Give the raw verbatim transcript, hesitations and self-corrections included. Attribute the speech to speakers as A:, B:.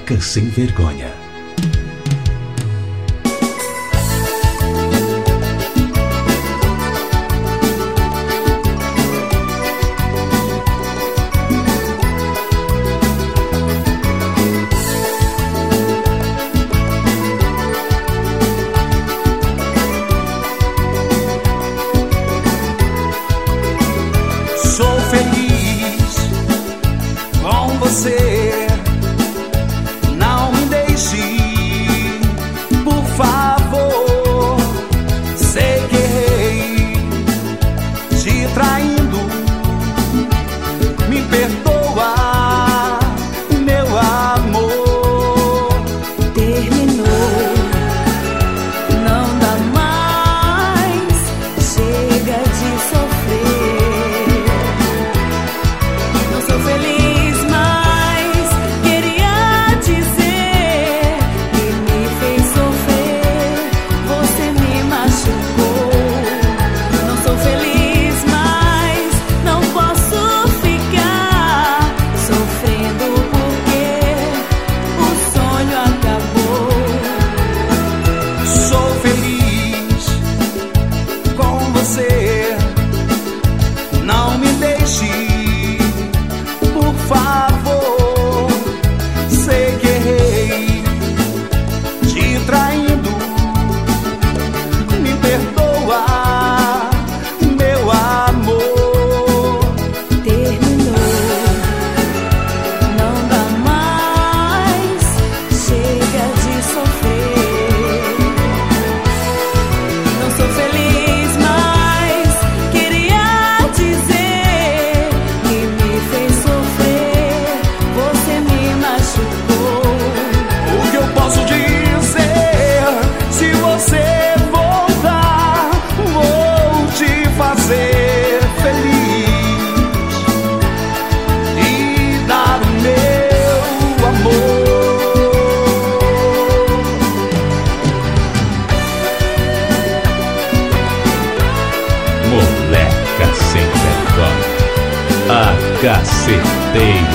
A: Moleca sem vergonha.
B: Sou feliz com você, não me deixe, por favor. Sei que errei, te traindo, me perdoa, meu amor.
C: Terminou, não dá mais, chega de sofrer.
B: Não me deixe, por favor. Sei que errei, te traindo, me perdoa, meu amor.
C: Terminou, não dá mais, chega de sofrer. Não sou feliz.
B: Fazer feliz e dar o meu amor.
A: Moleca sem vergonha, a caceteira.